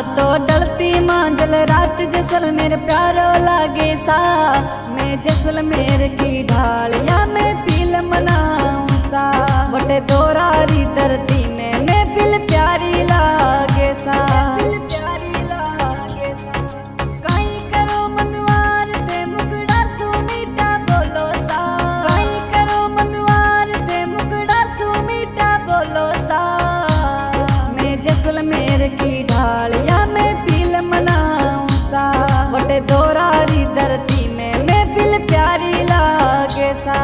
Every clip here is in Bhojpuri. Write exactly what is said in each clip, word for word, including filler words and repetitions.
तो डलती मांझल रात जैसलमेर प्यारो लागे सा। मैं जैसलमेर की ढाल या मैं पील मनाऊं सा। बटे दोरारी धरती में मैं पिल प्यारी लागे सा। कहीं करो मनवार दे मुगड़ा सुमीठा बोलो सा। कहीं करो मनवार दे मुगड़ा सुमीठा बोलो सा। मैं जैसलमेर की ढाल या मैं पील मनाऊं सा। बटे दोरारी धरती में मैं पिल प्यारी लागे सा।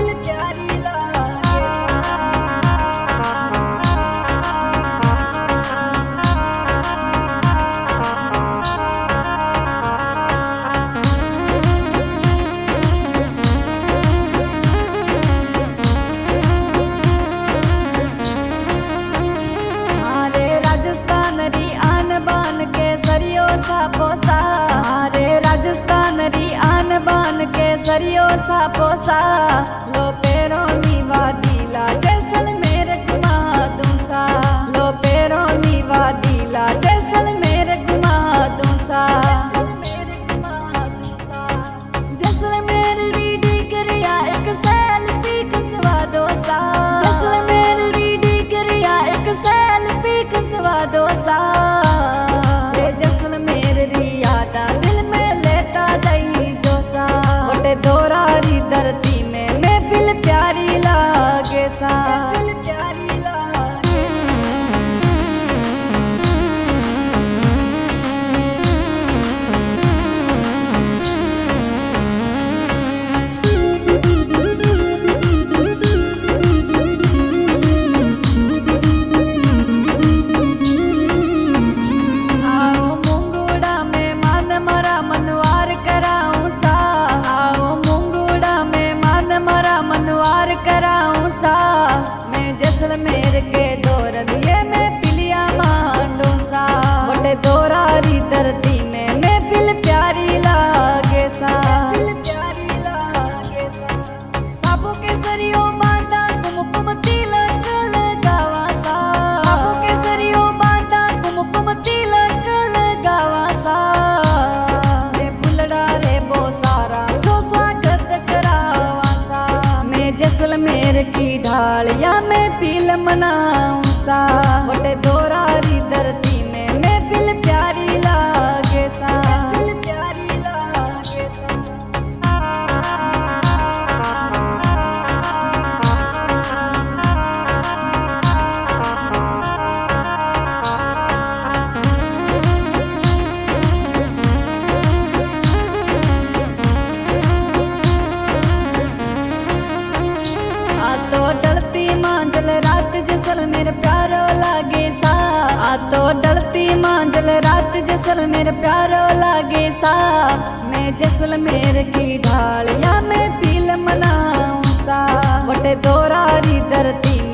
पोसा हमारे राजस्थान री आन बान के सरियो सा पोसा। लो पैरों नीवा दीला जैसलमेर घुमा दूं सा। लो पैरों नीवा दीला जैसलमेर घुमा दूं सा। जैसलमेर री डिगरिया एक सेल्फी खिंचवा दो सा। जैसलमेर री डिगरिया एक सेल्फी खिंचवा दो सा। दोरारी धरती में मैं पिल प्यारी लागे सा। कराऊं सा। मैं जैसलमेर के दौर दिए मैं पिलिया मांडूं सा। बटे दोरारी धरती में मैं पिल प्यारी लागे सा। साबो के सरियो बांधा कुमकुम तिलक लगावा सा। साबो के सरियो बांधा कुमकुम तिलक लगावा सा। मैं बुलड़ा रे बो सारा सो स्वागत करावा सा। मैं जैसलमेर की ढाल या मैं पील मनाऊं सा। बटे दोरारी धरती में मैं पिल प्यारी लागे सा। पिल प्यारी लागे सा। तो डलती मांझल रात जैसलमेर प्यारो लागे सा। आ तो डलती मांझल रात जैसलमेर प्यारो लागे सा। मैं जैसलमेर की ढाल या मैं पील मनाऊं सा। बटे दोरारी धरती